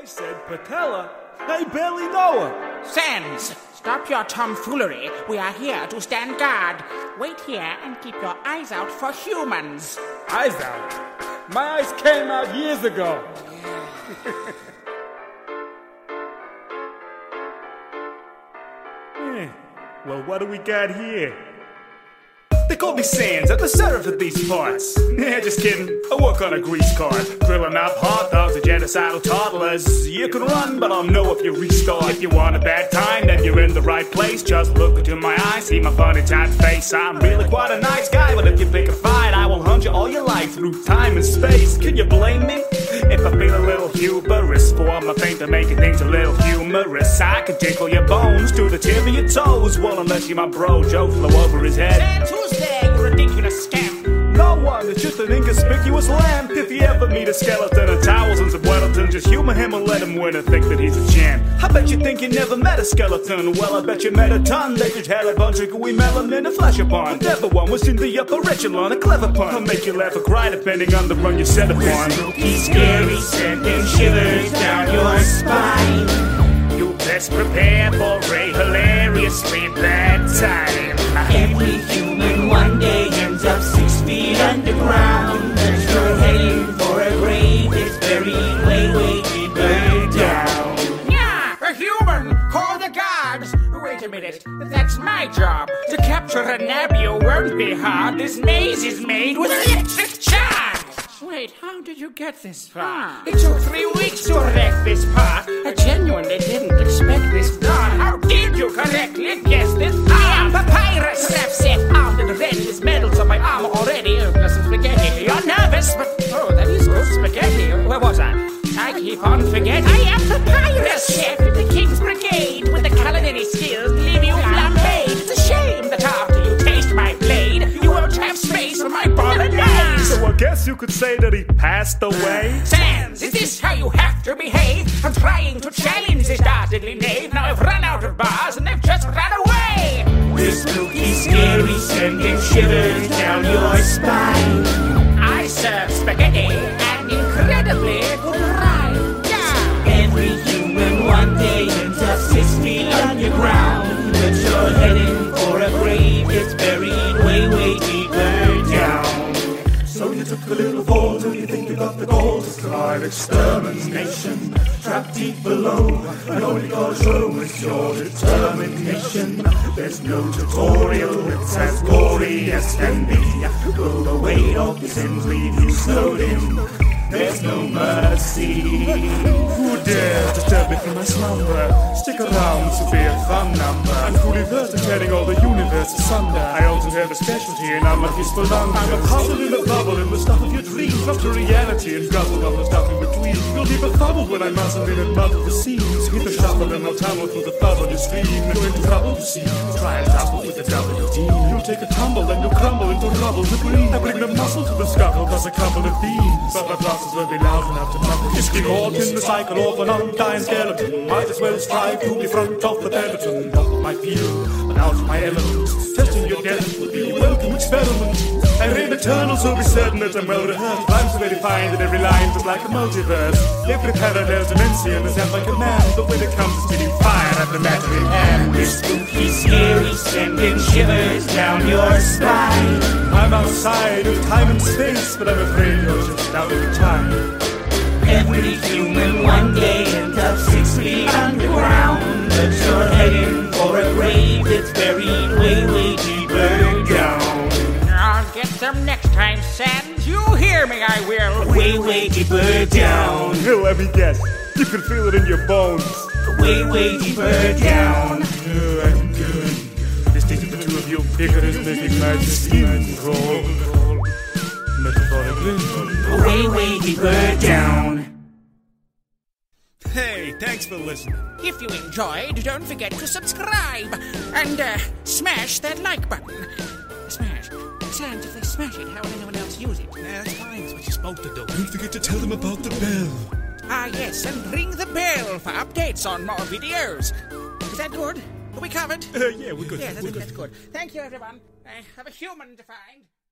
I said patella. I barely know her. Sans, stop your tomfoolery. We are here to stand guard. Wait here and keep your eyes out for humans. Eyes out? My eyes came out years ago. Well, what do we got here? They call me Sans, at the sheriff of these parts. Yeah, just kidding. I work on a grease cart, grilling up hot dogs and genocidal toddlers. You can run, but I'll know if you restart. If you want a bad time, then you're in the right place. Just look into my eyes, see my funny tight face. I'm really quite a nice guy, but if you pick a fight, I will hunt you all your life through time and space. Can you blame me? If I feel a little hubris, form a feint to making things a little humorous. I can tickle your bones to the tip of your toes. Well, unless you're my bro, Joe flew over his head. Sans, who's there, you ridiculous scamp? No one, it's just an inconspicuous lamp. If you ever meet a skeleton of towels and some Weddleton, just humor him and let him win and think that he's a champ. I bet you think you never met a skeleton. Well, I bet you met a ton. They just had a bunch of gooey melanin and flesh upon. The devil one was in the upper echelon, a clever pun. I'll make you laugh or cry depending on the run you set upon. Spooky, scary, sending shivers down your spine. You best prepare for a hilariously bad time. Every human one day ends up 6 feet underground. But you're heading for a grave that's buried way, way deeper down. Yeah, a human! Call the guards! Wait a minute, that's my job. To capture a nabio won't be hard. This maze is made with electric charge. Wait, how did you get this far? It took 3 weeks to erect this part. I genuinely didn't expect this done. How did you correctly guess this? I am Papyrus! Strap set, armed and ready. This medals on my armor already. Some spaghetti. You're nervous, but oh, that is good spaghetti. Where was I? I keep on forgetting. I am Papyrus, chef of the King's Brigade. With the culinary skills to leave you flambéed. It's a shame that after you taste my blade, you won't have space for my bolognese. So I guess you could say that he passed away. Sans, is this how you have to behave? I'm trying to challenge this dastardly knave. Now I've run out of bars and they've just run away. This spooky, scary, sending shivers down your spine. I serve spaghetti and incredibly good rhyme. Yeah. Every human one day ends up 6 feet underground. But you're heading for a grave that's buried way, way deeper down. So you took the little fall till you think you got the gold. It's called extermination, trapped deep below. And all you gotta show is your determination. There's no tutorial, it's as gory as can be. Will the weight of your sins leave you snowed in? There's no mercy. Who dares disturb me from my slumber? Stick around, this will be a fun number. I'm truly versed in tearing all the universe asunder. I also have a specialty and I'm a peaceful lumber. I'm a puzzle in a bubble in the stuff of your dreams. Up to reality and guzzle all the stuff in between. You'll keep a bubble when I muzzle in and muddle the seams. Hit the shovel and I'll tunnel through the bubble you stream. You're into trouble, you see. Try and tumble with the WD. You'll take a tumble and you'll crumble into rubble to green. I bring the muscle to the scuffle, cause a couple of themes. But my process will be loud enough to muffle. Just get caught in the cycle of an undying skeleton. Might as well strive to be front of the peloton. Not my field, but out my elements. Testing your death will be a welcome experiment. I read eternal, so be certain that I'm well rehearsed. Rhymes are very fine, that every line is like a multiverse. Every parallel dimension is at my command. But when it comes to spitting fire at the matter in hand, This spooky, scary, sending shivers down your spine. I'm outside of time and space, but I'm afraid you're just out of time. Every human one day ends up 6 feet underground. But you're heading for a grave that's buried way, way deeper down. I'll get them next time, Sans. You hear me, I will. Way, way deeper down. Here, let me guess. You can feel it in your bones. Way, way deeper down. I'm good. This thing the two of you figures making my skin crawl. Metaphorically. Way, way deeper down. Hey, thanks for listening. If you enjoyed, don't forget to subscribe and smash that like button. Smash. Sans, if they smash it, how will anyone else use it? That's fine, that's what you're supposed to do. Don't forget to tell them about the bell. Ah, yes, and ring the bell for updates on more videos. Is that good? Are we covered? Yeah, we're good. Yes, we're that's good. Thank you, everyone. I have a human to find.